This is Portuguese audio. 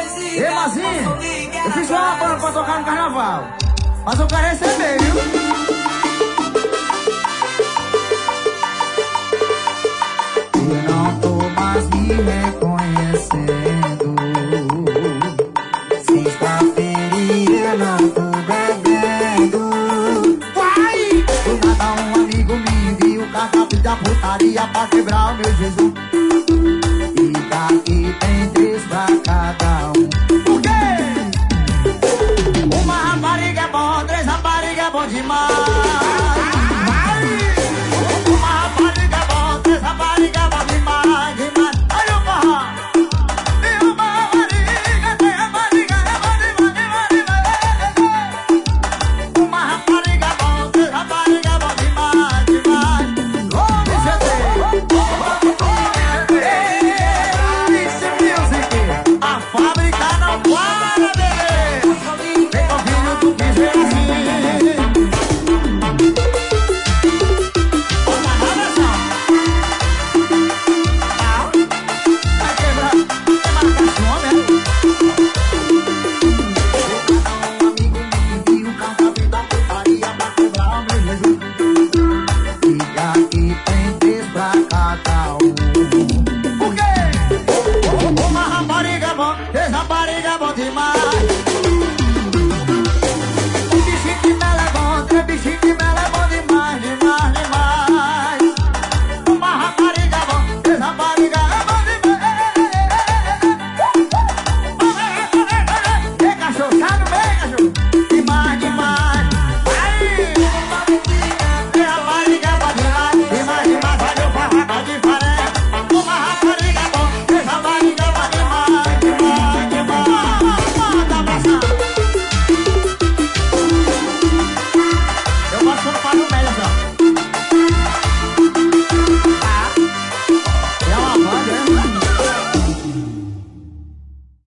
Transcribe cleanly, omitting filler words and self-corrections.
Ei, Mazinho, eu fiz uma banda pra tocar no carnaval, mas eu quero receber, viu? Eu não tô mais me reconhecendo. Sexta-feira eu não tô bebendo. Vai! Do nada um amigo me enviou o cardápio da putaria pra quebrar o meu jejum. E daqui tem 3 pra cada um. Por quê? Uma rapariga é bom, 3 rapariga é bom demais. Uma rapariga é bom, 3 rapariga é bom demais, demais. Olha o forró. E uma rapariga, 3 rapariga é bom demais, demais, demais. Uma rapariga é bom, 3 rapariga é bom demais, demais. Longe GT. A fábrica não para, bebê. Vem com filho, tu quis ver assim. Olha a versão. Vai quebrar, vai marcar some, hein? Um amigo me enviou o cardápio da putaria pra quebrar o meu jejum. E aqui tem 3 pra cada um. Por quê? Uma rapariga é bom, 3 rapariga é bom demais. Um bichinho de mel é bom, 3 bichinhos de mel é bom demais, demais, demais. Uma rapariga é bom, 3 rapariga é bom demais. Vem, cachorro, sai no meio, cachorro. Demais, demais. Aí! 3 rapariga é bom demais, demais, demais. Olha o forró tá diferente. Uma rapariga é bom, 3 rapariga é bom demais, demais, demais. Manda abraçar. Eu gosto quando faz no meio, assim, ó.